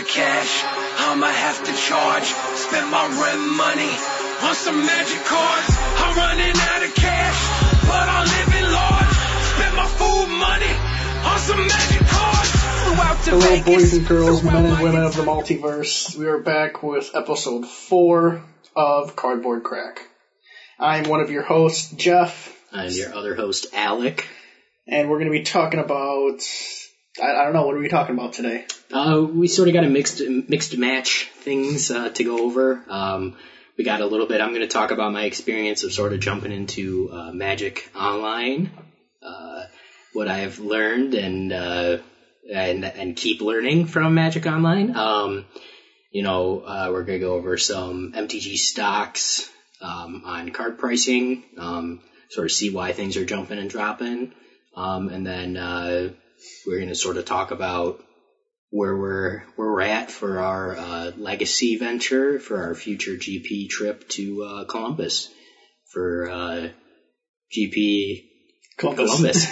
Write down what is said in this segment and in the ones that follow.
of cash, I'ma have to charge. Spend my rent money on some magic cards. I'm running out of cash, but I'm living large. Spend my food money on some magic cards. Hello, boys and girls, men and women of the multiverse. We are back with episode 4 of Cardboard Crack. I'm one of your hosts, Jeff. I'm your other host, Alec. And we're going to be talking about... I don't know, what are we talking about today? We sort of got a mixed match things to go over. We got a little bit... I'm going to talk about my experience of sort of jumping into Magic Online, what I've learned and keep learning from Magic Online. We're going to go over some MTG stocks on card pricing, sort of see why things are jumping and dropping. And then we're going to sort of talk about where we're at for our legacy venture, for our future GP trip to Columbus, for GP Columbus.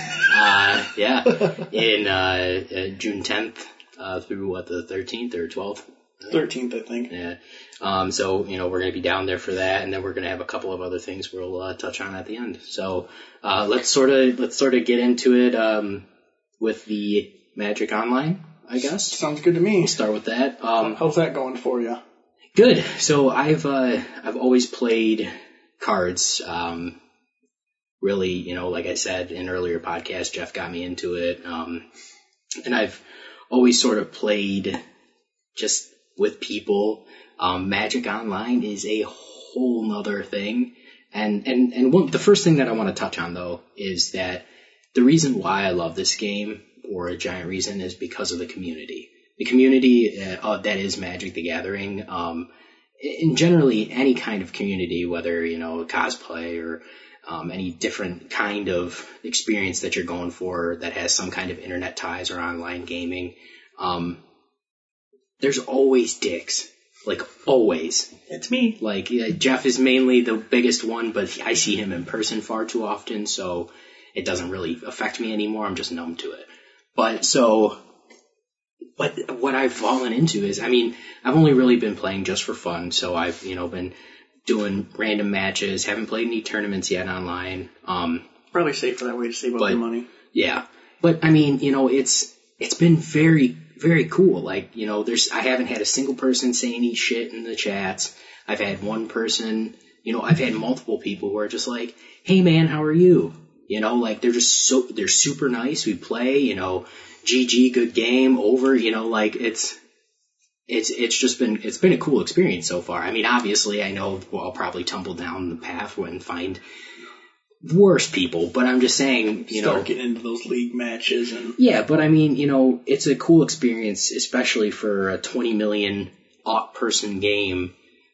In June 10th through the 13th or 12th? 13th, I think. Yeah. So we're going to be down there for that, and then we're going to have a couple of other things we'll touch on at the end. So let's sort of get into it with the Magic Online, I guess. Sounds good to me. We'll start with that. How's that going for you? Good. So I've always played cards. Really, like I said in earlier podcasts, Jeff got me into it. And I've always sort of played just with people. Magic Online is a whole nother thing. And the first thing that I want to touch on, though, is that the reason why I love this game, or a giant reason, is because of the community. The community that is Magic the Gathering, in generally any kind of community, whether, cosplay or any different kind of experience that you're going for that has some kind of internet ties or online gaming, there's always dicks. Like, always. It's me. Like, Jeff is mainly the biggest one, but I see him in person far too often, so it doesn't really affect me anymore. I'm just numb to it. But what I've fallen into is, I've only really been playing just for fun, so I've, been doing random matches, haven't played any tournaments yet online. Probably safer that way to save up your money. Yeah. But, it's been very, very cool. Like, I haven't had a single person say any shit in the chats. I've had one person, I've had multiple people who are just like, hey man, how are you? They're just they're super nice. We play, GG, good game, over, it's been a cool experience so far. Obviously I know I'll probably tumble down the path and find worse people, but I'm just saying, start getting into those league matches and... Yeah, but it's a cool experience, especially for a 20 million person game,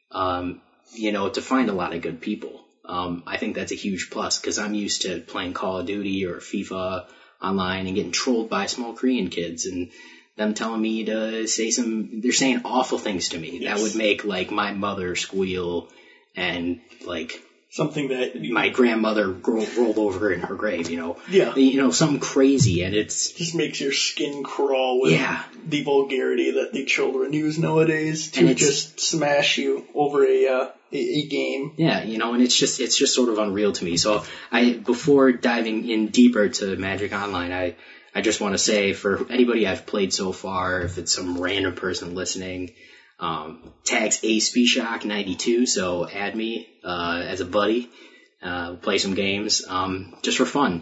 to find a lot of good people. I think that's a huge plus, because I'm used to playing Call of Duty or FIFA online and getting trolled by small Korean kids and them telling me to say they're saying awful things to me. Yes. That would make, my mother squeal and, something that... my grandmother rolled over in her grave, Yeah. Something crazy, and it's... just makes your skin crawl with the vulgarity that the children use nowadays to just smash you over a game. Yeah, and it's just sort of unreal to me. So before diving in deeper to Magic Online, I just want to say, for anybody I've played so far, if it's some random person listening, tags ASPShock92, so add me as a buddy, play some games, just for fun.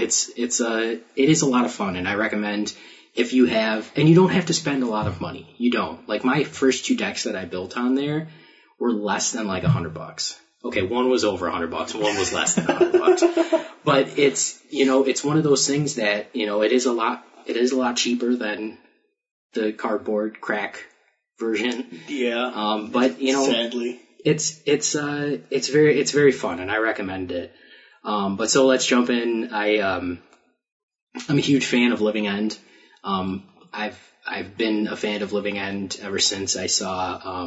It is a lot of fun, and I recommend, if you have, and you don't have to spend a lot of money. You don't. My first 2 decks that I built on there were less than $100. Okay, one was over $100 and one was less than $100. But it's one of those things that, it is a lot cheaper than the Cardboard Crack version. Yeah. But sadly, it's very fun, and I recommend it. But so let's jump in. I'm a huge fan of Living End. I've been a fan of Living End ever since I saw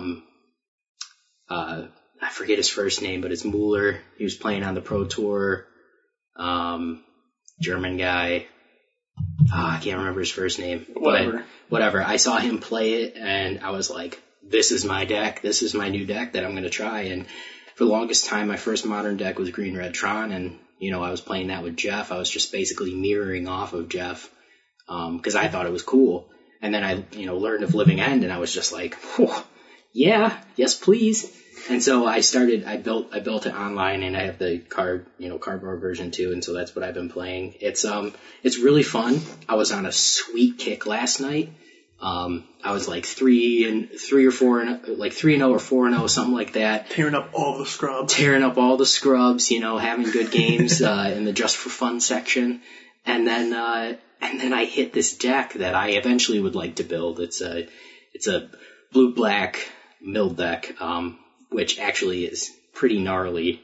I forget his first name, but it's Mueller. He was playing on the Pro Tour. German guy. I can't remember his first name. Whatever. But whatever. I saw him play it, and I was like, this is my deck. This is my new deck that I'm going to try. And for the longest time, my first Modern deck was Green Red Tron, and, I was playing that with Jeff. I was just basically mirroring off of Jeff, because I thought it was cool. And then I, learned of Living End, and I was just like, yeah, yes, please. And so I built it online, and I have the cardboard version too, and so that's what I've been playing. It's really fun. I was on a sweet kick last night. I was like 3-0 or 4-0, something like that. Tearing up all the scrubs, having good games, in the just for fun section. And then I hit this deck that I eventually would like to build. It's a blue-black mill deck, which actually is pretty gnarly.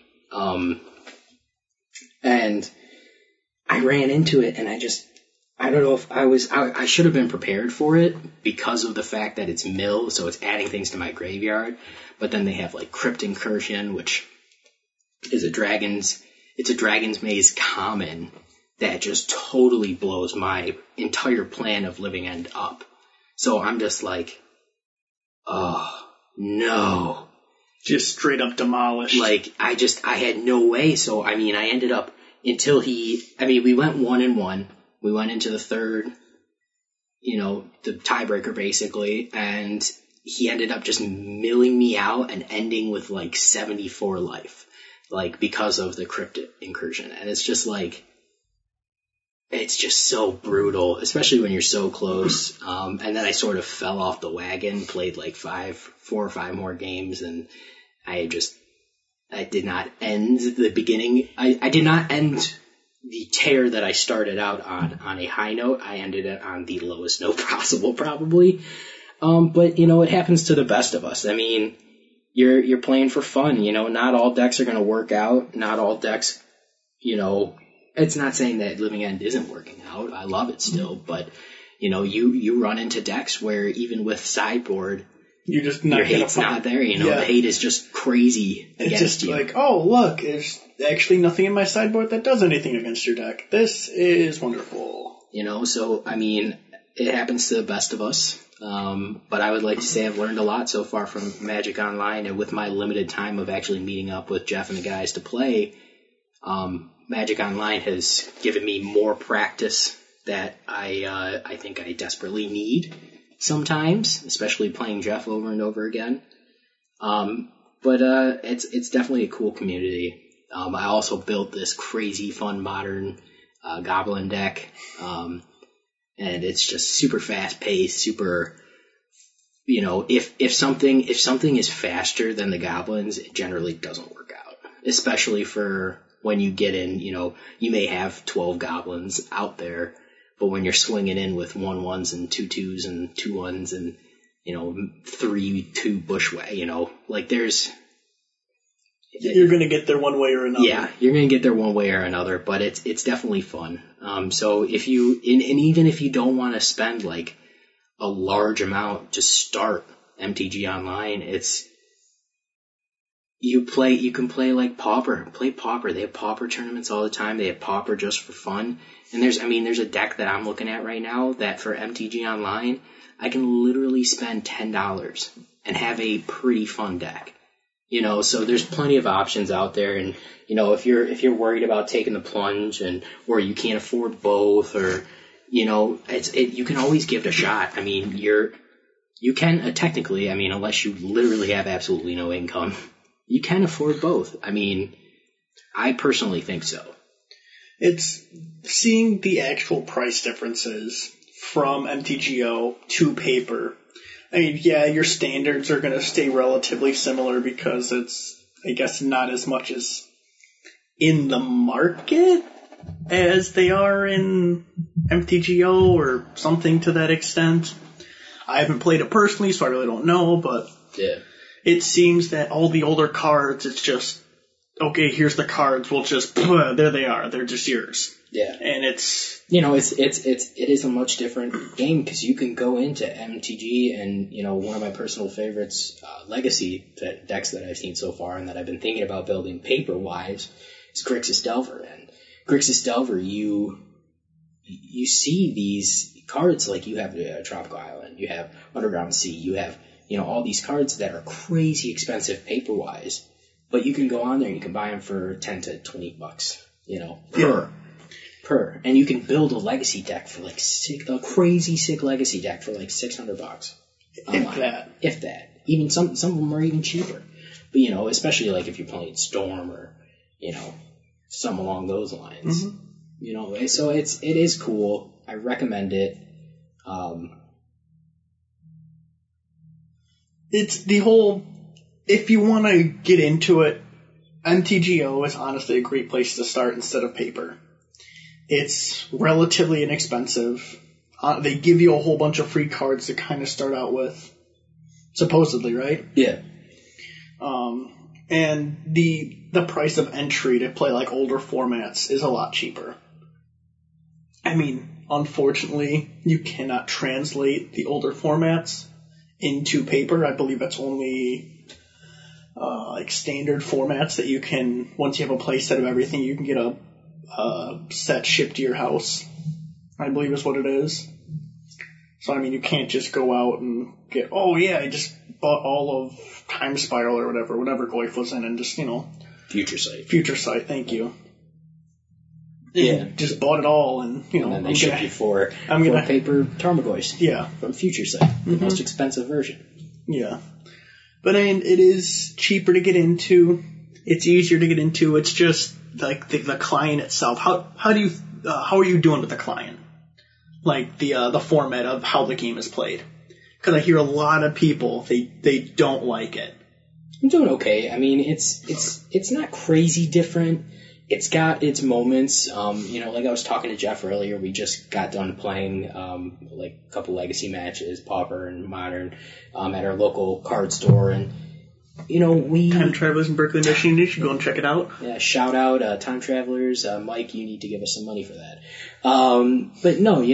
And I ran into it, and I don't know if I should have been prepared for it because of the fact that it's mill, so it's adding things to my graveyard. But then they have like Crypt Incursion, which is a Dragon's Maze common that just totally blows my entire plan of Living End up. So I'm just like, oh, no. Just straight up demolished. Like, I had no way. So, I ended up we went 1-1. We went into the third, the tiebreaker basically, and he ended up just milling me out and ending with like 74 life, like because of the Crypt Incursion. And it's just like, it's just so brutal, especially when you're so close. And then I sort of fell off the wagon, played like 4 or 5 more games, and I did not end the beginning. I did not end the tear that I started out on a high note. I ended it on the lowest note possible, probably. But it happens to the best of us. You're playing for fun. Not all decks are going to work out. Not all decks, it's not saying that Living End isn't working out. I love it still, but you run into decks where even with sideboard, you're just not your hate's not there. The hate is just crazy against you. It's just like, oh, look, there's actually nothing in my sideboard that does anything against your deck. This is wonderful. So, it happens to the best of us. But I would like to say I've learned a lot so far from Magic Online, and with my limited time of actually meeting up with Jeff and the guys to play, Magic Online has given me more practice that I think I desperately need sometimes, especially playing Jeff over and over again. But it's definitely a cool community. I also built this crazy fun modern Goblin deck, and it's just super fast paced, super. If something is faster than the Goblins, it generally doesn't work out, especially for when you get in. You may have 12 Goblins out there, but when you're swinging in with 1-1s and 2-2s and 2-1s and 3-2 bushwhack, you're going to get there one way or another. Yeah, you're going to get there one way or another, but it's definitely fun. So if you, and even if you don't want to spend like a large amount to start MTG Online, you can play like Pauper. Play Pauper. They have Pauper tournaments all the time. They have Pauper just for fun. And there's a deck that I'm looking at right now that for MTG Online, I can literally spend $10 and have a pretty fun deck. So there's plenty of options out there, and if you're worried about taking the plunge or you can't afford both, or you can always give it a shot. You can technically, unless you literally have absolutely no income, you can afford both. I personally think so. It's seeing the actual price differences from MTGO to paper. Your standards are going to stay relatively similar because it's, I guess, not as much as in the market as they are in MTGO or something to that extent. I haven't played it personally, so I really don't know, but yeah. It seems that all the older cards, it's just, okay, here's the cards, we'll just, there they are, they're just yours. Yeah. And it's... it is a much different game because you can go into MTG and, one of my personal favorites, Legacy decks that I've seen so far and that I've been thinking about building paper-wise is Grixis Delver. And Grixis Delver, you you see these cards like you have Tropical Island, you have Underground Sea, you have, all these cards that are crazy expensive paper-wise, but you can go on there and you can buy them for $10 to $20, per. And you can build a legacy deck for a crazy sick legacy deck for $600. If that. Even some of them are even cheaper. But, especially if you're playing Storm or, some along those lines. Mm-hmm. So it is cool. I recommend it. It's the whole, if you want to get into it, MTGO is honestly a great place to start instead of paper. It's relatively inexpensive. They give you a whole bunch of free cards to kind of start out with. Supposedly, right? Yeah. And the price of entry to play older formats is a lot cheaper. I mean, unfortunately, you cannot translate the older formats into paper. I believe that's only standard formats that you can, once you have a play set of everything, you can get a set shipped to your house, I believe is what it is. So, I mean, you can't just go out and get, I just bought all of Time Spiral or whatever Goyf was in, and just, Future Sight, thank you. Yeah. Just bought it all, and, And then they ship you four paper Tarmogoyfs. Yeah. From Future Sight, the most expensive version. Yeah. But, I mean, it is cheaper to get into. It's easier to get into. It's just, the client itself. How are you doing with the client? The format of how the game is played. Because I hear a lot of people, they don't like it. I'm doing okay. I mean, it's not crazy different. It's got its moments. Like I was talking to Jeff earlier, we just got done playing a couple legacy matches, Pauper and Modern, at our local card store, and Time Travelers in Berkeley, Michigan. You should go and check it out. Yeah, shout out Time Travelers. Mike, you need to give us some money for that. But no,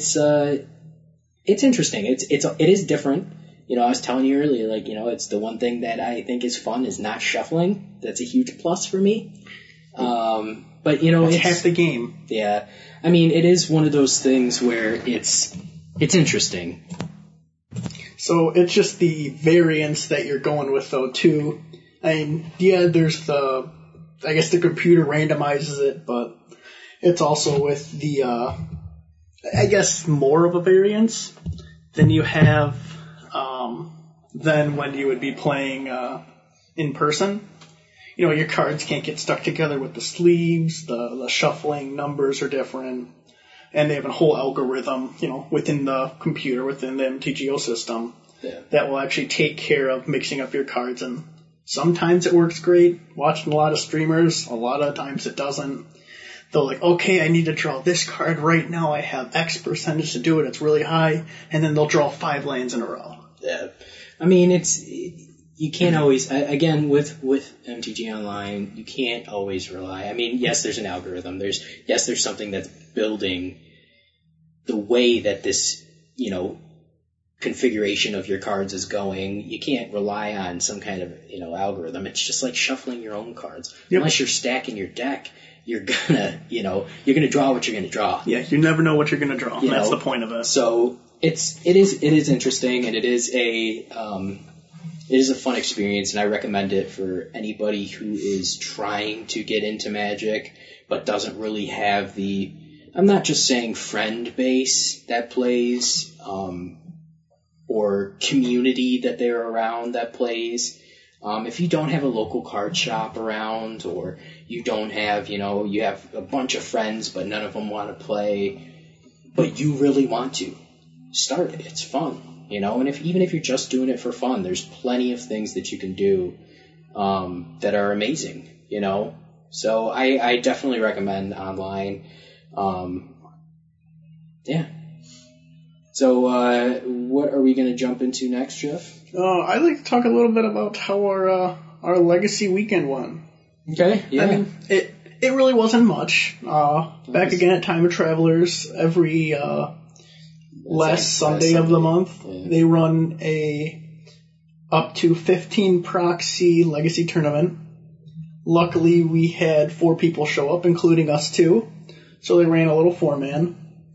it's interesting. It is different. I was telling you earlier, it's the one thing that I think is fun is not shuffling. That's a huge plus for me. But it's half the game. Yeah. I mean, it is one of those things where it's interesting. So it's just the variance that you're going with, though, too. I mean, yeah, there's I guess the computer randomizes it, but it's also with the, I guess, more of a variance than you have than when you would be playing in person. Your cards can't get stuck together with the sleeves, the shuffling numbers are different. And they have a whole algorithm, within the computer, within the MTGO system, that will actually take care of mixing up your cards. And sometimes it works great. Watching a lot of streamers, a lot of times it doesn't. They'll okay, I need to draw this card right now. I have X percentage to do it. It's really high. And then they'll draw 5 lands in a row. Yeah. I mean, you can't always, again, with MTG Online, you can't always rely. I mean, yes, there's an algorithm. There's something that's building the way that this, configuration of your cards is going. You can't rely on some kind of, algorithm. It's just like shuffling your own cards. Yep. Unless you're stacking your deck, you're gonna draw what you're gonna draw. Yeah, you never know what you're gonna draw. That's the point of it. So it is interesting, and it is a fun experience, and I recommend it for anybody who is trying to get into Magic but doesn't really have I'm not just saying friend base that plays, or community that they're around that plays. If you don't have a local card shop around, or you don't have, you have a bunch of friends but none of them want to play, but you really want to, start it. It's fun, and even if you're just doing it for fun, there's plenty of things that you can do that are amazing, So I definitely recommend online. Yeah. So what are we going to jump into next, Jeff? I'd like to talk a little bit about how our Legacy weekend went. Okay, yeah. I mean, it really wasn't much. Back again at Time of Travelers, every last Sunday of the month, they run a up to 15 proxy Legacy tournament. Luckily, we had 4 people show up, including us 2. So they ran a little 4-man.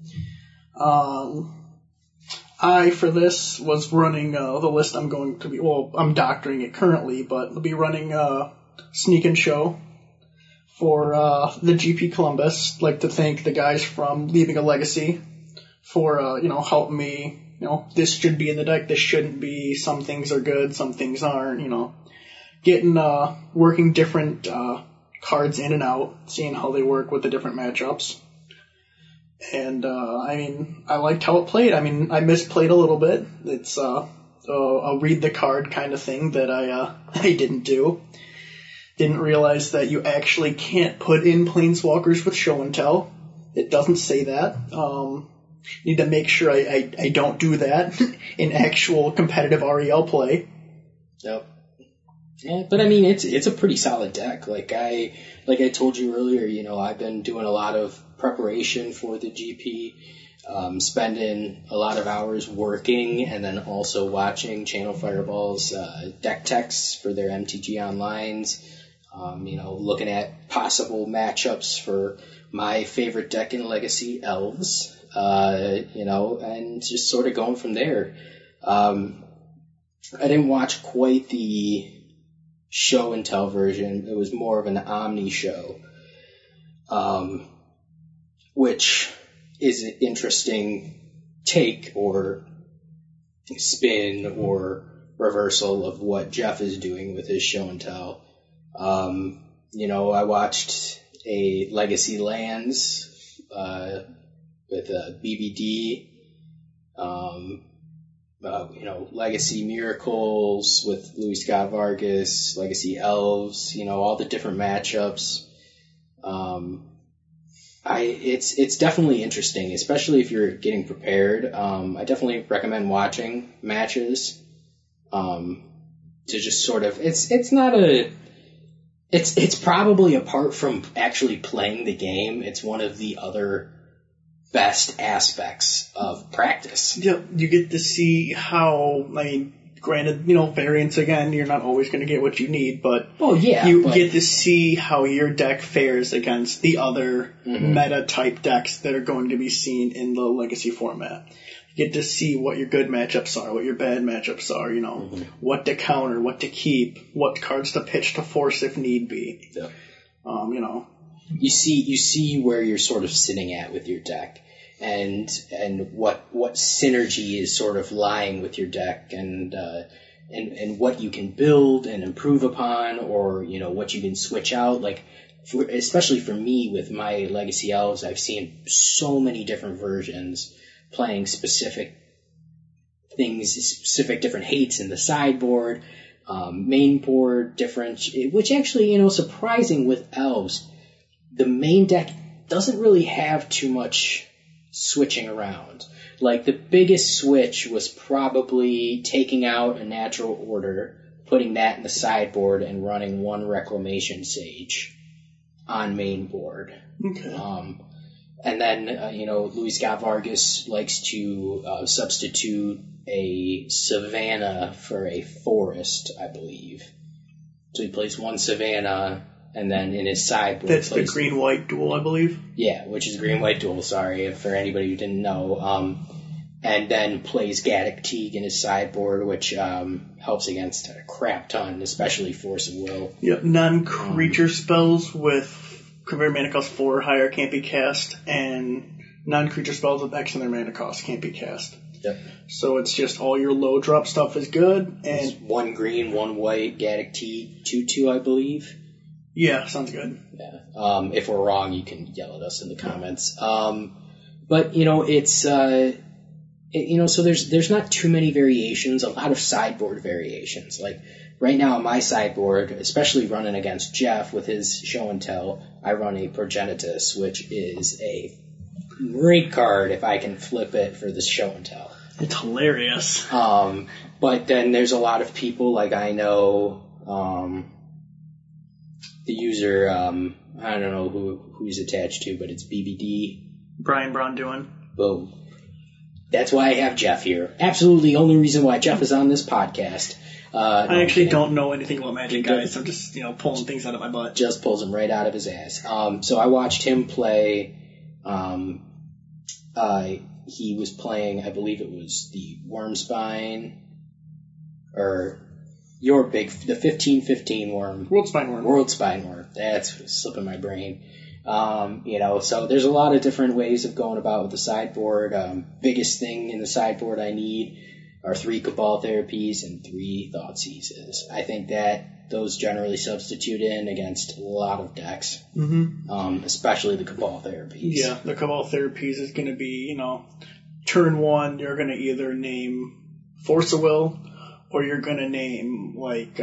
I, for this, was running the list I'm going to be, well, I'm doctoring it currently, but I'll be running Sneak and Show for the GP Columbus. I'd like to thank the guys from Leaving a Legacy for, helping me, this should be in the deck, this shouldn't be, some things are good, some things aren't, getting, working different cards in and out, seeing how they work with the different matchups. And, I liked how it played. I misplayed a little bit. It's a read the card kind of thing that I didn't do. Didn't realize that you actually can't put in Planeswalkers with Show and Tell. It doesn't say that. Need to make sure I don't do that in actual competitive REL play. Yep. Yeah, but it's a pretty solid deck. Like I told you earlier, I've been doing a lot of preparation for the GP, spending a lot of hours working and then also watching Channel Fireball's deck techs for their MTG Onlines, looking at possible matchups for my favorite deck in Legacy, Elves, and just sort of going from there. I didn't watch quite the Show and Tell version. It was more of an Omni show, which is an interesting take or spin or reversal of what Jeff is doing with his Show and Tell. I watched a Legacy Lands with BBD, Legacy Miracles with Louis Scott Vargas, Legacy Elves, all the different matchups. It's definitely interesting, especially if you're getting prepared. I definitely recommend watching matches, to just sort of, it's probably, apart from actually playing the game, it's one of the other best aspects of practice. Yep, you get to see how, granted, variance again, you're not always going to get what you need, but you get to see how your deck fares against the other meta-type decks that are going to be seen in the Legacy format. You get to see what your good matchups are, what your bad matchups are, what to counter, what to keep, what cards to pitch to force if need be. Yeah. You see where you're sort of sitting at with your deck, and what synergy is sort of lying with your deck, and what you can build and improve upon, or what you can switch out. Especially for me with my Legacy Elves, I've seen so many different versions playing specific things, specific different hates in the sideboard, main board different, which actually surprising with Elves. The main deck doesn't really have too much switching around. The biggest switch was probably taking out a Natural Order, putting that in the sideboard, and running one Reclamation Sage on main board. Okay. And then, Louis Scott Vargas likes to substitute a Savannah for a Forest, I believe. So he plays one Savannah, and then in his sideboard... That's the green-white duel, I believe? Yeah, which is green-white duel, sorry, for anybody who didn't know. And then plays Gaddock Teeg in his sideboard, which helps against a crap ton, especially Force of Will. Yep, non-creature spells with convert mana cost 4 or higher can't be cast, and non-creature spells with X in their mana cost can't be cast. Yep. So it's just all your low drop stuff is good, and it's 1 green, 1 white, Gaddock Teeg, 2/2, I believe. Yeah, sounds good. Yeah. If we're wrong, you can yell at us in the comments. But it's so there's not too many variations. A lot of sideboard variations. Right now on my sideboard, especially running against Jeff with his Show and Tell, I run a Progenitus, which is a great card if I can flip it for the Show and Tell. It's hilarious. But then there's a lot of people, I know, the user, I don't know who he's attached to, but it's BBD. Brian Braunduin. Boom. That's why I have Jeff here. Absolutely the only reason why Jeff is on this podcast. I actually don't know anything about Magic, guys. I'm just, pulling things out of my butt. Just pulls them right out of his ass. So I watched him play he was playing, I believe it was the Wormspine, or the 1515 Worm. Worldspine Worm. That's slipping my brain. So there's a lot of different ways of going about with the sideboard. Biggest thing in the sideboard I need are 3 Cabal Therapies and 3 Thought Seizes. I think that those generally substitute in against a lot of decks, especially the Cabal Therapies. Yeah, the Cabal Therapies is going to be, turn 1, you're going to either name Force of Will, or you're going to name,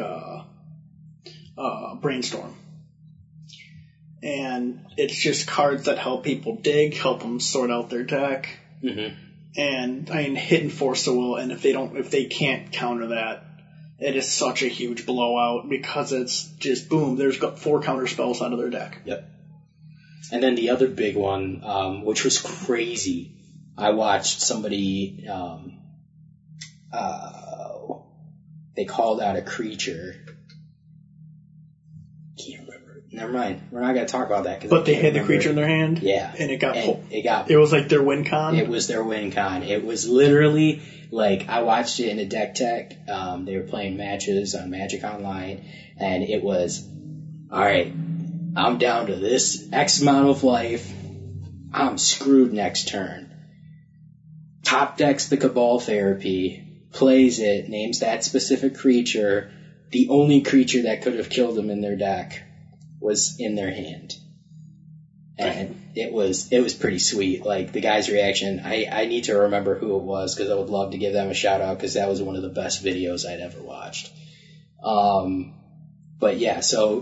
Brainstorm. And it's just cards that help people dig, help them sort out their deck. Mm-hmm. And hitting Force of Will, and if they can't counter that, it is such a huge blowout because it's just boom. There's got 4 counter spells out of their deck. Yep. And then the other big one, which was crazy, I watched somebody. They called out a creature. Can't remember. Never mind. We're not going to talk about that. But they had the creature in their hand? Yeah. And it got... It was like their win con? It was their win con. It was literally, I watched it in a deck tech. They were playing matches on Magic Online, and it was, alright, I'm down to this X amount of life. I'm screwed next turn. Top decks the Cabal Therapy, plays it, names that specific creature. The only creature that could have killed them in their deck was in their hand. And it was pretty sweet. The guy's reaction, I need to remember who it was because I would love to give them a shout out because that was one of the best videos I'd ever watched. But yeah, so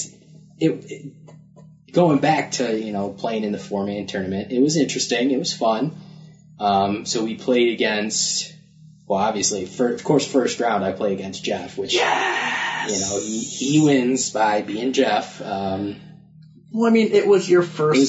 going back to, playing in the 4-man tournament, it was interesting. It was fun. So we played against, obviously, of course, first round I play against Jeff, which, he wins by being Jeff. It was your first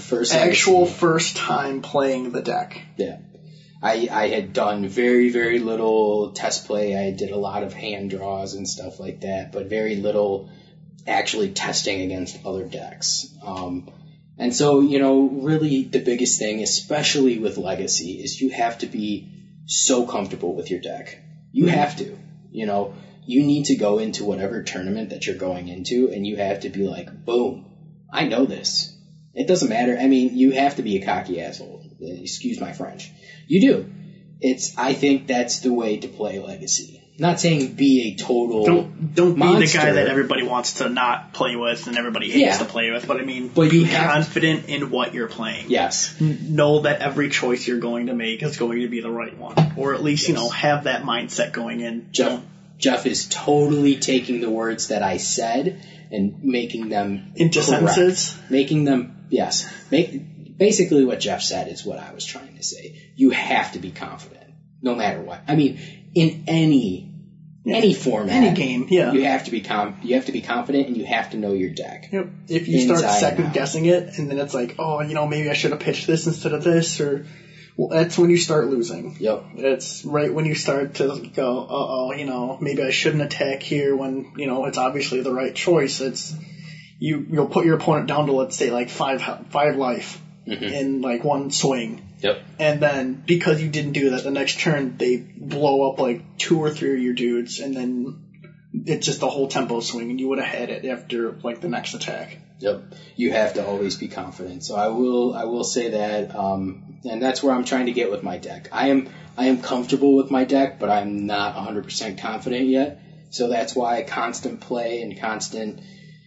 time playing the deck. Yeah. I had done very, very little test play. I did a lot of hand draws and stuff like that, but very little actually testing against other decks. And so, really the biggest thing, especially with Legacy, is you have to be so comfortable with your deck. You have to. You need to go into whatever tournament that you're going into, and you have to be like, boom, I know this. It doesn't matter. You have to be a cocky asshole. Excuse my French. You do. I think that's the way to play Legacy. Not saying be a total Don't monster. Be the guy that everybody wants to not play with and everybody hates to play with. But be confident in what you're playing. Yes. Know that every choice you're going to make is going to be the right one. Or at least, have that mindset going in. Jeff is totally taking the words that I said and making them into sentences. Making them, yes. Basically what Jeff said is what I was trying to say. You have to be confident, no matter what. In any format, any game, yeah, you have to be confident, and you have to know your deck. Yep. If you start second guessing it, and then it's like, maybe I should have pitched this instead of this, or that's when you start losing. Yep. It's right when you start to go, maybe I shouldn't attack here when it's obviously the right choice. It's you'll put your opponent down to, let's say, 5 life in one swing. Yep. And then because you didn't do that, the next turn they blow up 2 or 3 of your dudes, and then it's just a whole tempo swing, and you would have had it after the next attack. Yep. You have to always be confident. So I will say that, and that's where I'm trying to get with my deck. I am comfortable with my deck, but I'm not 100% confident yet. So that's why constant play and constant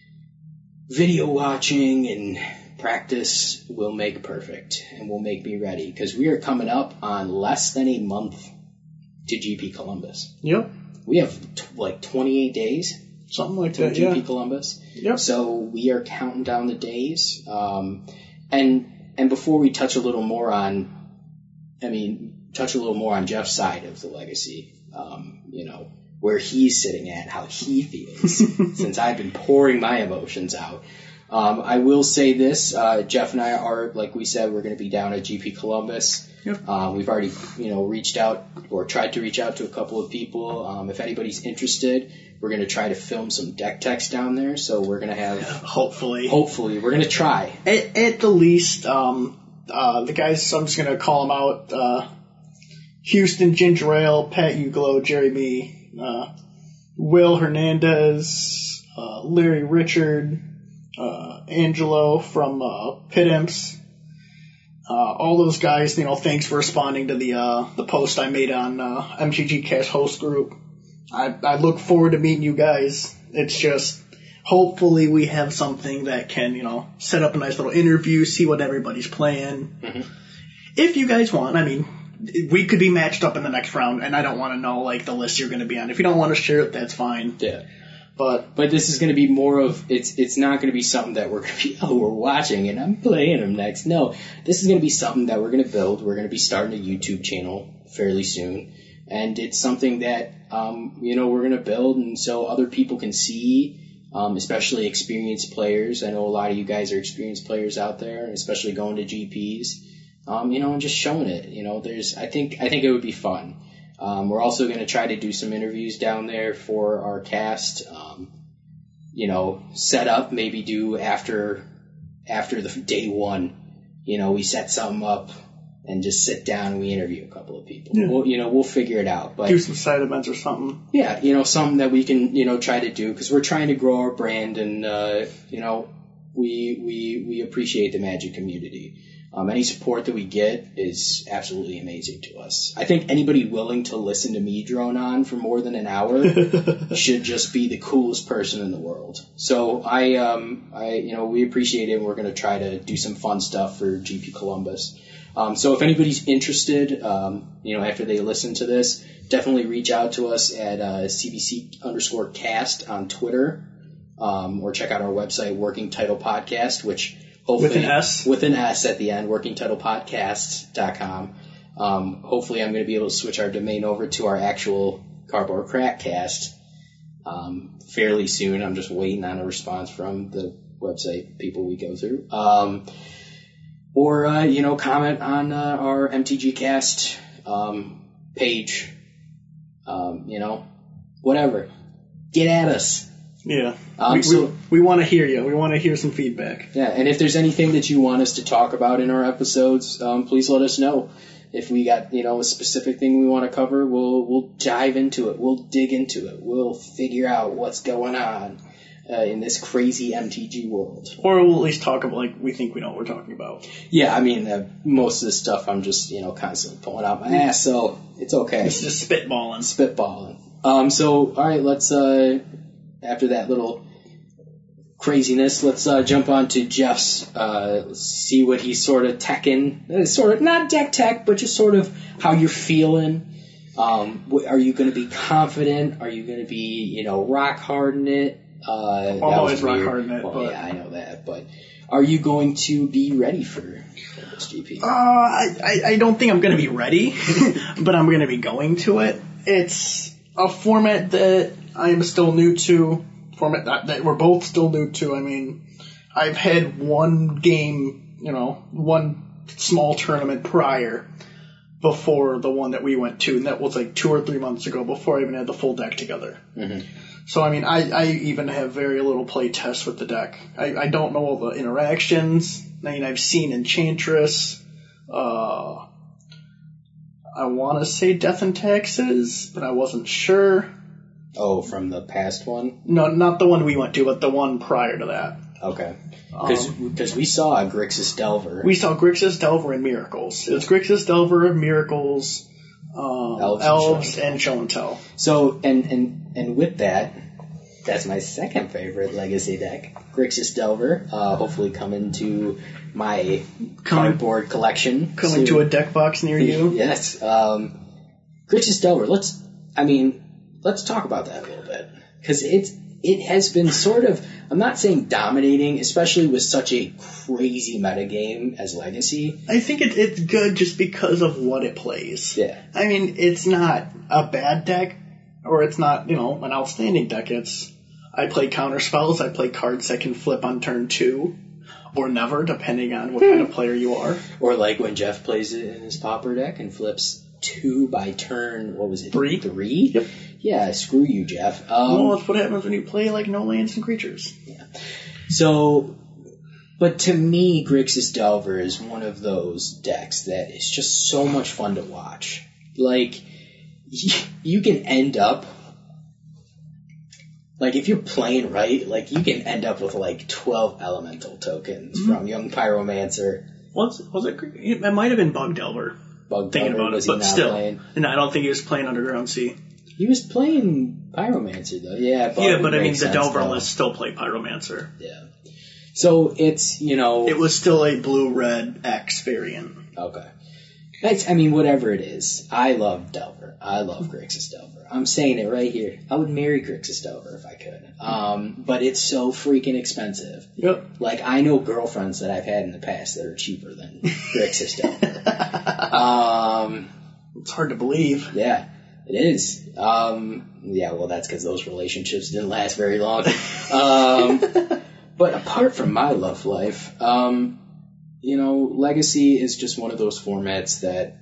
video watching and practice will make perfect and will make me ready, because we are coming up on less than a month to GP Columbus. Yep. We have 28 days. Something like to that, GP Columbus. Yep. So we are counting down the days. And before we touch a little more on Jeff's side of the Legacy, where he's sitting at, how he feels, since I've been pouring my emotions out. I will say this, Jeff and I are, like we said, we're going to be down at GP Columbus. Yep. We've already, reached out or tried to reach out to a couple of people. If anybody's interested, we're going to try to film some deck techs down there. So we're going to have... Hopefully, we're going to try. At the least, The guys, I'm just going to call them out. Houston Ginger Ale, Pat Uglow, Jerry B, Will Hernandez, Larry Richard, Angelo from Pit Imps. All those guys, thanks for responding to the post I made on MTG Cast host group. I look forward to meeting you guys. It's just, hopefully we have something that can, set up a nice little interview, see what everybody's playing. Mm-hmm. If you guys want, we could be matched up in the next round, and I don't want to know, the list you're going to be on. If you don't want to share it, that's fine. Yeah. But this is going to be more of, it's not going to be something that we're going to be, we're watching and I'm playing them next. No, this is going to be something that we're going to build. We're going to be starting a YouTube channel fairly soon. And it's something that, we're going to build, and so other people can see, especially experienced players. I know a lot of you guys are experienced players out there, especially going to GPs, and just showing it. I think it would be fun. We're also going to try to do some interviews down there for our cast, set up, maybe do after the day one, we set something up and just sit down and we interview a couple of people. Yeah. We'll figure it out. But do some side events or something. Yeah, something that we can, try to do, because we're trying to grow our brand, and, we appreciate the Magic community. Any support that we get is absolutely amazing to us. I think anybody willing to listen to me drone on for more than an hour should just be the coolest person in the world. So we appreciate it, and we're going to try to do some fun stuff for GP Columbus. So if anybody's interested, after they listen to this, definitely reach out to us at CBC_cast on Twitter, or check out our website, Working Title Podcast, which hopefully with an S? With an S at the end, workingtitlepodcast.com. Hopefully I'm going to be able to switch our domain over to our actual Cardboard Crackcast fairly soon. I'm just waiting on a response from the website people we go through. Or comment on our MTG Cast page. Whatever. Get at us. Yeah. We want to hear you. We want to hear some feedback. Yeah, and if there's anything that you want us to talk about in our episodes, please let us know. If we got, a specific thing we want to cover, we'll dive into it. We'll dig into it. We'll figure out what's going on in this crazy MTG world. Or we'll at least talk about, we think we know what we're talking about. Yeah, most of this stuff I'm just, constantly pulling out my ass, so it's okay. It's just spitballing. So, all right, let's, after that little craziness, let's jump on to Jeff's, see what he's sort of teching. Sort of, not deck tech, but just sort of how you're feeling. Are you going to be confident? Are you going to be, rock hard in it? I'm always rock hard in it. Well, yeah, I know that, but are you going to be ready for this GP? I don't think I'm going to be ready, but I'm going to be going to it. It's a format that I am still new to, format that we're both still new to. I've had one game, one small tournament prior before the one that we went to, and that was 2 or 3 months ago, before I even had the full deck together. Mm-hmm. So, I even have very little play tests with the deck. I don't know all the interactions. I've seen Enchantress. I want to say Death and Taxes, but I wasn't sure. Oh, from the past one? No, not the one we went to, but the one prior to that. Okay. Because we saw Grixis Delver. We saw Grixis Delver and Miracles. It was Grixis Delver, Miracles, Elves, and Show and Tell. So, and with that, that's my second favorite Legacy deck, Grixis Delver. Hopefully coming to my cardboard collection. Coming to a deck box near you. Yes. Grixis Delver. Let's talk about that a little bit, because it has been sort of, I'm not saying dominating, especially with such a crazy metagame as Legacy. I think it's good just because of what it plays. Yeah. It's not a bad deck, or it's not, an outstanding deck. I play counter spells, I play cards that can flip on turn 2, or never, depending on what kind of player you are. Or like when Jeff plays it in his Pauper deck and flips 2 by turn, what was it? 3? 3? Yep. Yeah, screw you, Jeff. Well, that's what happens when you play no lands and creatures. Yeah. So, But to me, Grixis Delver is one of those decks that is just so much fun to watch. Like, you can end up, like, if you're playing right, like, you can end up with, like, 12 elemental tokens from Young Pyromancer. Was it? It might have been Bug Delver. Bug Thinking Delver, about was it, he but not still, playing? and I don't think he was playing Underground Sea. He was playing Pyromancer, though. Yeah, Bug Yeah, but I mean, makes the sense, Delver though. list still played Pyromancer. Yeah. So it's, you know... It was still a blue-red X variant. Okay. I mean, whatever it is, I love Delver. I love Grixis Delver. I'm saying it right here. I would marry Grixis Delver if I could. But it's so freaking expensive. Yep. Like, I know girlfriends that I've had in the past that are cheaper than Grixis Delver. It's hard to believe. Yeah, it is. Yeah, well, that's because those relationships didn't last very long. But apart from my love life, you know, Legacy is just one of those formats that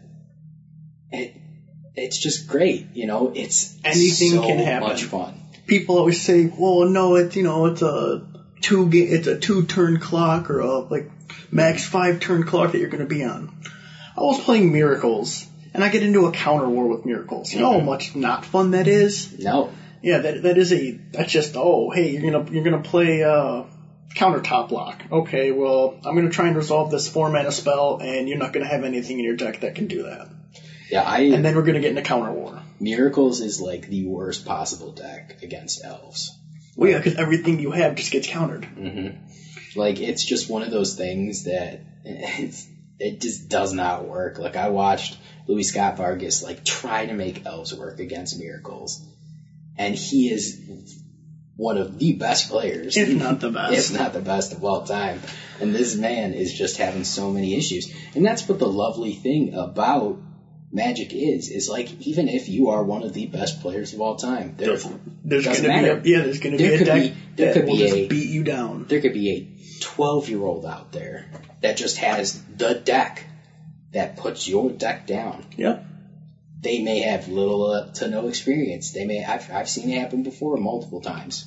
it's just great. You know, it's Anything so can happen. much fun. People always say, "Well, no, it's a two-turn clock or a max 5-turn clock that you're going to be on." I was playing Miracles, and I get into a counter war with Miracles. You know how much not fun that is? No. Yeah, that's just, hey, you're gonna play countertop lock. Okay, well, I'm gonna try and resolve this 4-mana spell, and you're not gonna have anything in your deck that can do that. Yeah, And then we're gonna get into counter war. Miracles is like the worst possible deck against elves. Well, yeah, because everything you have just gets countered. Mm-hmm. Like, it's just one of those things that it just does not work. Like, I watched Louis Scott Vargas try to make elves work against Miracles, and he is one of the best players. If not the best. If not the best of all time. And this man is just having so many issues. And that's what the lovely thing about Magic is like, even if you are one of the best players of all time, there's going to be a deck that will just beat you down. There could be a 12-year-old out there that just has the deck that puts your deck down. Yep. They may have little to no experience. I've seen it happen before multiple times.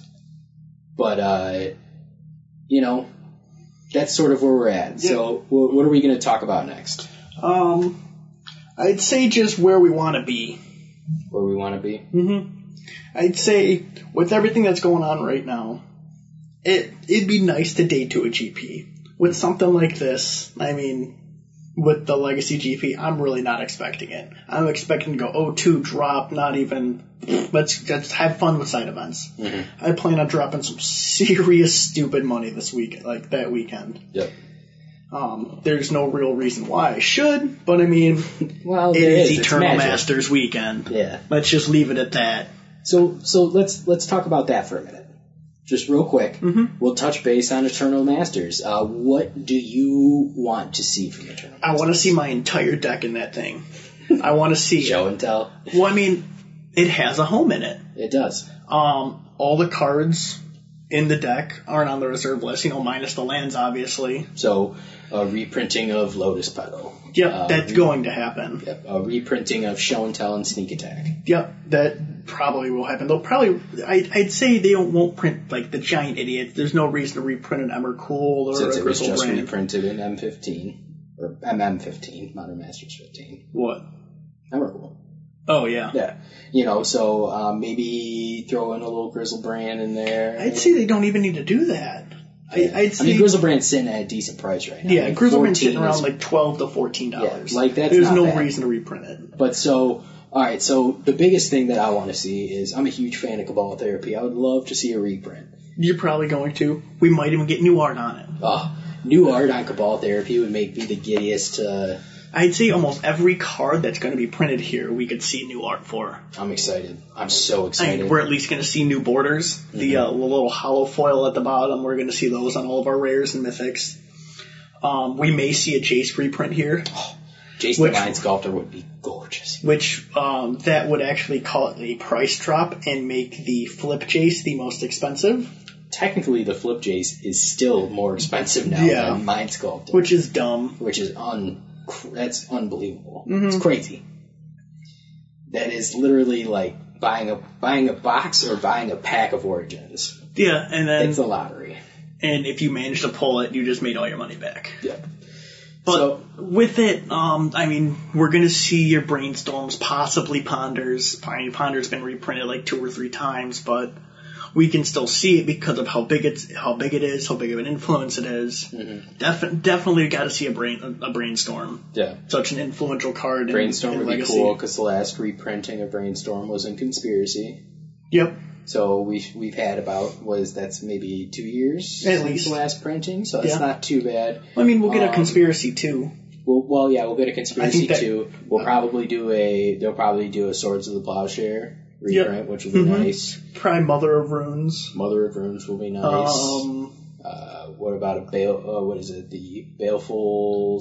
But, you know, that's sort of where we're at. Yeah. So what are we going to talk about next? I'd say just where we want to be. Where we want to be? Mm-hmm. I'd say with everything that's going on right now, it'd be nice to day to a GP. With something like this, I mean, with the Legacy GP, I'm really not expecting it. I'm expecting to go 0-2 drop, not even, let's just have fun with side events. Mm-hmm. I plan on dropping some serious stupid money this week, that weekend. Yep. There's no real reason why I should, but I mean, well, it is Eternal Masters weekend. Yeah. Let's just leave it at that. So let's talk about that for a minute. Just real quick, We'll touch base on Eternal Masters. What do you want to see from Eternal Masters? I want to see my entire deck in that thing. I want to see Show and tell. Well, I mean, it has a home in it. It does. All the cards in the deck aren't on the reserve list, minus the lands, obviously. So, a reprinting of Lotus Petal. Yep, that's going to happen. Yep, a reprinting of Show and Tell and Sneak Attack. Yep, that probably will happen. They'll probably, I'd say they won't print the giant idiots. There's no reason to reprint an Emrakul or since a it was Grizzle just Brand. reprinted in M15 or MM15, Modern Masters 15. What? Emrakul. Oh yeah. Yeah. So maybe throw in a little Grizzlebrand in there. I'd say they don't even need to do that. Yeah. I'd say, Grizzlebrand's sitting at a decent price right now. Yeah, Grizzlebrand's sitting around $12 to $14. Yeah, that's There's not no bad. reason to reprint it. But alright, so the biggest thing that I want to see is, I'm a huge fan of Cabal Therapy. I would love to see a reprint. You're probably going to. We might even get new art on it. New art on Cabal Therapy would make me the giddiest. I'd say almost every card that's going to be printed here, we could see new art for. I'm excited. I'm so excited. I mean, we're at least going to see new borders. Mm-hmm. The little hollow foil at the bottom, we're going to see those on all of our rares and mythics. We may see a Jace reprint here. Jace the Mind Sculptor would be gorgeous. Which, that would actually call it a price drop and make the Flip Jace the most expensive. Technically, the Flip Jace is still more expensive now than Mind Sculptor. Which is dumb. Which is that's unbelievable. Mm-hmm. It's crazy. That is literally like buying a box or buying a pack of Origins. Yeah, and then it's a lottery. And if you manage to pull it, you just made all your money back. Yeah. But with it, I mean, we're going to see your Brainstorms, possibly Ponders. Ponder's been reprinted like 2 or 3 times, but we can still see it because of how big it is, how big of an influence it is. Mm-hmm. Definitely got to see a Brainstorm. Yeah. Such an influential card. Brainstorm would Legacy. be cool because the last reprinting of Brainstorm was in Conspiracy. Yep. So we've had about, that's maybe 2 years At since least. the last printing, so that's not too bad. I mean, we'll get a Conspiracy too. We'll get a Conspiracy too. We'll probably do a Swords of the Plowshare reprint, which will be nice. Probably Mother of Runes. Mother of Runes will be nice. What about the Baleful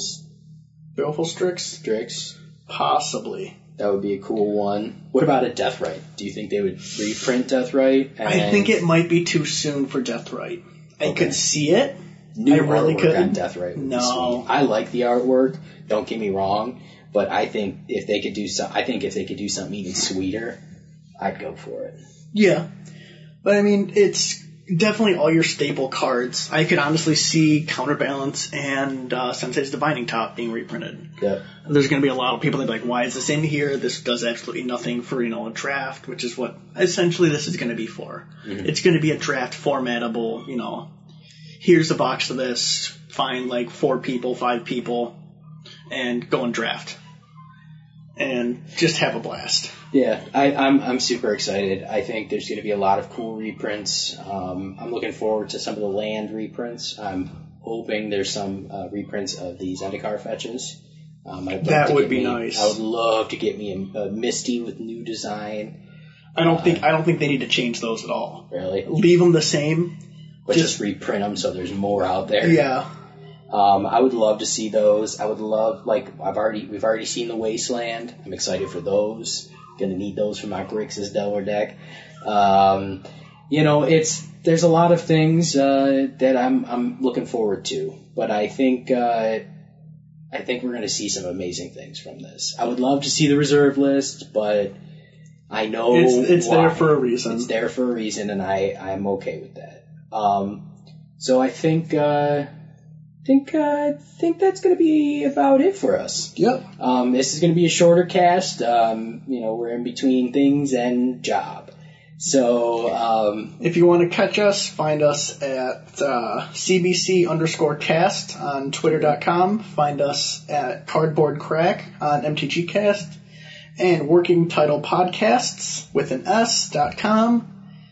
Strix? Possibly. That would be a cool one. What about a Deathrite? Do you think they would reprint Deathrite? I think it might be too soon for Deathrite. I could see it. New I really artwork could. on Deathrite would be No. sweet. I like the artwork. Don't get me wrong, but I think if they could do something even sweeter, I'd go for it. Yeah. But I mean, it's definitely all your staple cards. I could honestly see Counterbalance and Sensei's Divining Top being reprinted. Yep. There's going to be a lot of people that are like, why is this in here? This does absolutely nothing for, a draft, which is what essentially this is going to be for. Mm-hmm. It's going to be a draft formatable, here's a box of this, find like 4 people, 5 people, and go and draft. And just have a blast. Yeah, I'm super excited. I think there's going to be a lot of cool reprints. I'm looking forward to some of the land reprints. I'm hoping there's some reprints of the Zendikar fetches. That would be nice. I would love to get me a Misty with new design. I don't think they need to change those at all. Really? Leave them the same. But just reprint them so there's more out there. Yeah. I would love to see those. I would love, we've already seen the Wasteland. I'm excited for those. Gonna need those for my Grixis Delver deck. There's a lot of things that I'm looking forward to, but I think we're gonna see some amazing things from this. I would love to see the reserve list, but I know it's there for a reason. It's there for a reason, and I'm okay with that. So I think that's going to be about it for us. Yep. This is going to be a shorter cast. We're in between things and job. So, if you want to catch us, find us at CBC_cast on Twitter.com. Find us at Cardboard Crack on MTGcast. And Working Title Podcasts with an S.com.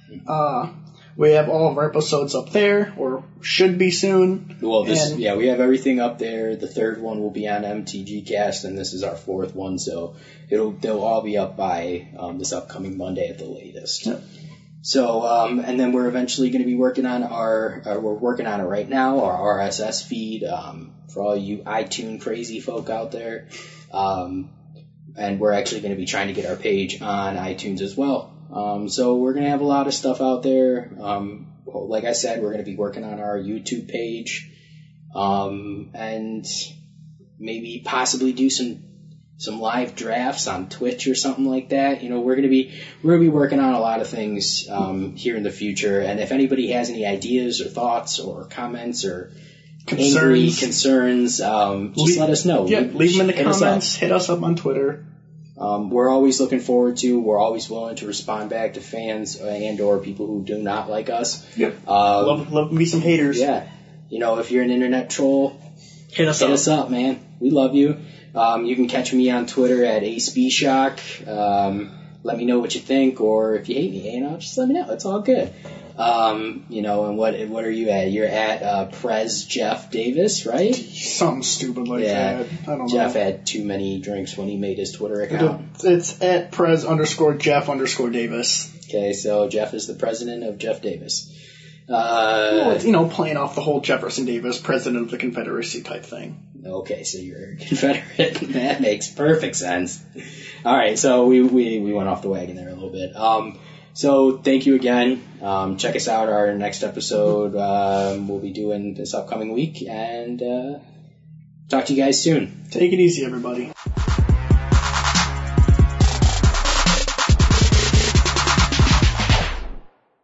We have all of our episodes up there, or should be soon. Well, we have everything up there. The 3rd one will be on MTGcast, and this is our 4th one, so they'll all be up by this upcoming Monday at the latest. Yep. So, and then we're eventually going to be working on we're working on it right now, our RSS feed, for all you iTunes crazy folk out there. And we're actually going to be trying to get our page on iTunes as well. So we're going to have a lot of stuff out there. Like I said, we're going to be working on our YouTube page, and maybe possibly do some live drafts on Twitch or something like that. We're going to be working on a lot of things, here in the future. And if anybody has any ideas or thoughts or comments or concerns, just let us know. Yeah, leave them in the comments. Hit us up on Twitter. We're always looking forward to. We're always willing to respond back to fans and/or people who do not like us. Yep. Love me some haters. Yeah. If you're an internet troll, hit us up, man. We love you. You can catch me on Twitter at AceBshock. Let me know what you think, or if you hate me, just let me know. It's all good. And what are you at? You're at Prez Jeff Davis, right? Something stupid like that. I don't know. Jeff had too many drinks when he made his Twitter account. It's at Prez_Jeff_Davis. Okay, so Jeff is the president of Jeff Davis. Playing off the whole Jefferson Davis, president of the Confederacy type thing. Okay, so you're a Confederate. That makes perfect sense. All right, so we went off the wagon there a little bit. So thank you again. Check us out. Our next episode we'll be doing this upcoming week, and talk to you guys soon. Take it easy, everybody.